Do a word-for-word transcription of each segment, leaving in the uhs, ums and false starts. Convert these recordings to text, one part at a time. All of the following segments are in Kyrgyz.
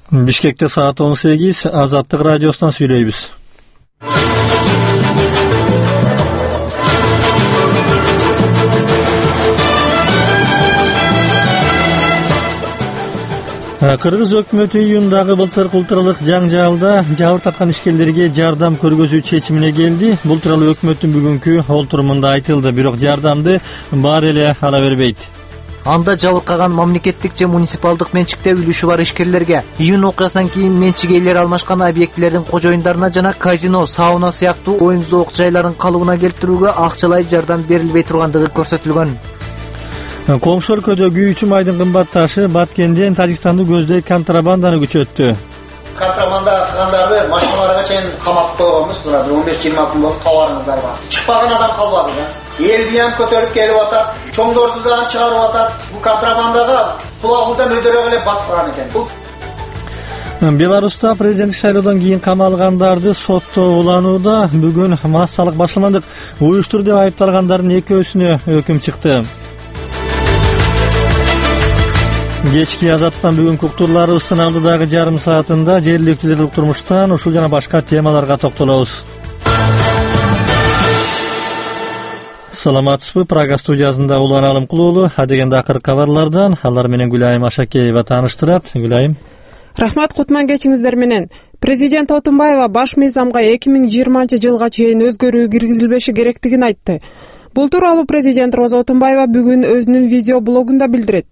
Бишкекте саат он сегиз, Азаттык радиосунан сүйлөйбүз. Кыргыз өкмөтү июндагы былтыркы улуттаралык жаңжалда жабыр тарткан ишкерлерге жардам көргөзүү чечимине келди. Бул тууралуу өкмөттүн бүгүнкү олтурумунда айтылды, бирок жардамды баары эле ала бербейт. Анда жабыркаган мамлекеттик же муниципалдык менчикте үлүшү бар ишкерлерге июнь окуясынан кийин менчик ээлери алмашкан объектилердин кожоюндарына жана казино, сауна сыяктуу оюн-зоок жайларын калыбына келтирүүгө акчалай жардам берилбей тургандыгы көрсөтүлгөн. Коңшу өлкөдө күйүүчү майдын кымбат ташы Баткенден Тажикстанды көздөй контрабанданы күчөттү. Контрабанда кылгандарды машиналарга чейин каматып койгонбуз. Мына он беш жыйырма күн болуп кабарыңыздар бар. Чыкпаган адам калбады да. Элди ham көтөрүп келип атат, чоңдорду да чыгарып атат. Бул контрабандага кулагудан өйдөрөк эле батып барган экен. Беларуста президенттик шайлоодон кийин камалгандарды соттоо уланууда бүгүн массалык башламандык уюштур деп айыпталгандардын экөөсүнө өкүм чыкты. Кечки Азаттыктан бүгүнкү уктурларыбыздын алдыдагы жарым саатында жергиликтүү турмуштан ушул жана башка темаларга токтолобуз. Саламатсызбы? Прага студиясында Улан Алымкулуулу адегенде акыркы кабарлардан алар менен Гүлайым Ашакеева тааныштырат. Гүлайым. Рахмат, кутман кечиңиздер менен. Президент Отунбаева баш мыйзамга эки миң жыйырманчы жылга чейин өзгөрүү киргизилбеши керектигин айтты. Бул тууралуу президент Роза Отунбаева бүгүн өзүнүн видеоблогунда билдирет.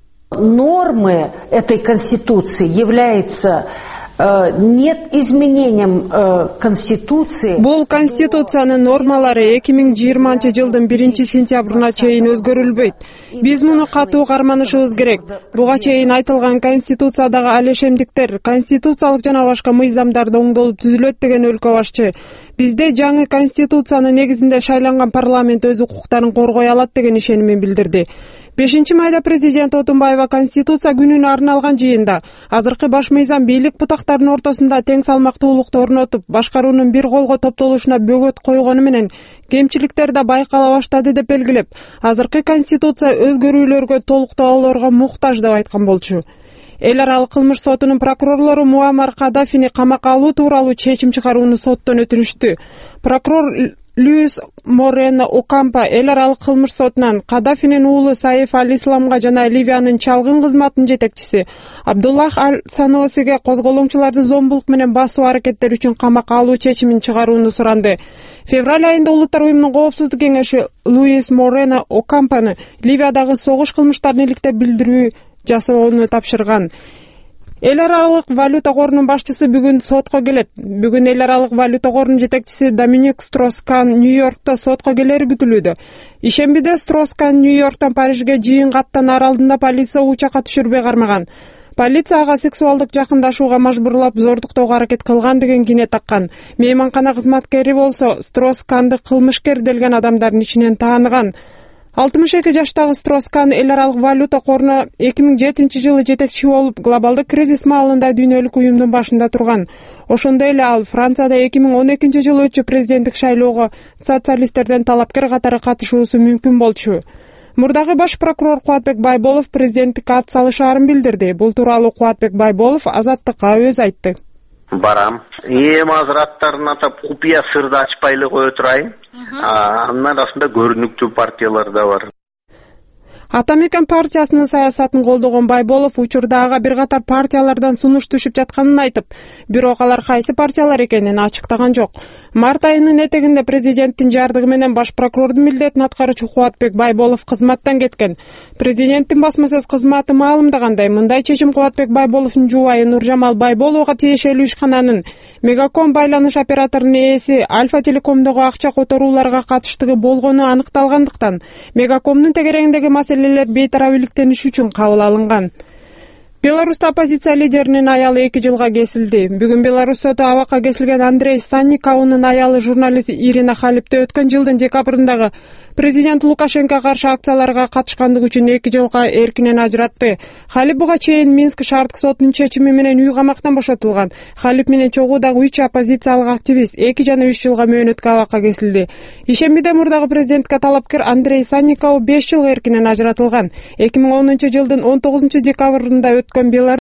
Нормы этой Конституции является э, нет изменением э, Конституции. Бул Конституциянын нормалары эки миң жыйырманчы жылдын биринчи сентябрына чейин өзгөрүлбөйт. Биз муну катуу карманышыбыз керек. Буга чейин айтылган Конституциядагы алешемдиктер конституциялык жана башка мыйзамдарды оңдолуп түзүлөт деген өлкө башчы. Бизде жаңы Конституциянын негизинде шайланган парламент өз укуктарын коргой алат деген ишенимин билдирди. бешинчи майда президент Отунбаева Конституция күнүнө арналган жыйында азыркы баш мыйзам бийлик бутактарынын ортосунда тең салмактуулукту орнотуп, башкаруунун бир колго топтолушуна бөгөт койгону менен кемчиликтер да байкала баштады деп белгилеп, азыркы Конституция өзгөрүүлөргө толуктоолорго муктаж деп айткан болчу. Эл аралык кылмыш сотунун прокурорлору Муаммар Кадафини камакка алуу тууралуу чечим чыгарууну соттон өтүнүштү. Прокурор Луис Морено Окампа эл аралык кылмыш сотунан Кадафинин уулу Саиф Аль-Исламга жана Ливиянын чалгын кызматынын жетекчиси Абдуллах Аль-Саносиге козголоңчуларды зомбулук менен басуу аракеттери үчүн камакка алуу чечимин чыгарууну суранды. Февраль айында Улуттар уюмунун коопсуздук кеңеши Луис Морено Окампаны Ливиядагы согуш кылмыштарын иликтеп билдирүү жасоону тапшырган. Эл аралык валюта корунун башчысы бүгүн сотко келет. Бүгүн эл аралык валюта корунун жетекчиси Доминик Строскан Нью-Йоркто сотко келери күтүлүүдө. Ишембиде Строскан Нью-Йорктон Парижге жыйынга аттанаар алдында полиция учакка түшүрбөй кармаган. Полиция ага сексуалдык жакындашууга мажбурлап зордуктоого аракет кылган деген кине таккан. Мейманкана кызматкери болсо Стросканды кылмышкер делген адамдардын ичинен тааныган. алтымыш эки жаштагы Строскан эл аралык валюта коруна эки миң жетинчи жылы жетекчи болуп, глобалдык кризис маалында дүйнөлүк уюмдун башында турган. Ошондой эле ал Францияда эки миң он экинчи жылы өтчү президенттик шайлоого социалисттерден талапкер катары катышуусу мүмкүн болчу. Мурдагы баш прокурор Кубатбек Байболов президенттикке ат салышаарын билдирди. Бул тууралуу Кубатбек Байболов Азаттыкка өзү айтты. Барам. Эм азыр аттарын атап купуя сырды ачпайлы кое турайын. Андан арасында көрүнүктүү партиялар да бар. Атамекен партиясынын саясатын колдогон Байболов учурда ага бир катар партиялардан сунуш түшүп жатканын айтып, бирок алар кайсы партиялар экенин ачыктаган жок. Март айынын этегинде президенттин жардыгы менен баш прокурордун милдетин аткаруучу Кубатбек Байболов кызматтан кеткен. Президенттин басма сөз кызматы маалымдагандай, мындай чечим Кубатбек Байболовдун жубайы Нуржамал Байболовго тиешелүү ишкананын Мегаком байланыш операторунун ээси Альфа Телекомдогу акча которууларга катыштыгы болгону аныкталгандыктан, Мегакомдун тегерегиндеги маселелер бейтарап иликтениш үчүн кабыл алынган. Беларуста оппозиция лидеринин аялы эки жылга кесилди. Бүгүн Беларусь соту абакка кесилген Андрей Станникаунун аялы журналист Ирина Халипти өткөн жылдын декабрындагы президент Лукашенко каршы акцияларга катышкандыгы үчүн эки жылга эркинен ажыратты. Халип буга чейин Минск шаардык сотунун чечими менен үй камактан бошотулган. Халип менен чогуудагы үч оппозициялык активист эки жана үч жылга мөөнөткө абакка кесилди. Ишембиде мурдагы президентке талапкер Андрей Станникау беш жыл эркинен ажыратылган. эки миң онунчу жылдын он тогузунчу декабрында өткөн Беларусь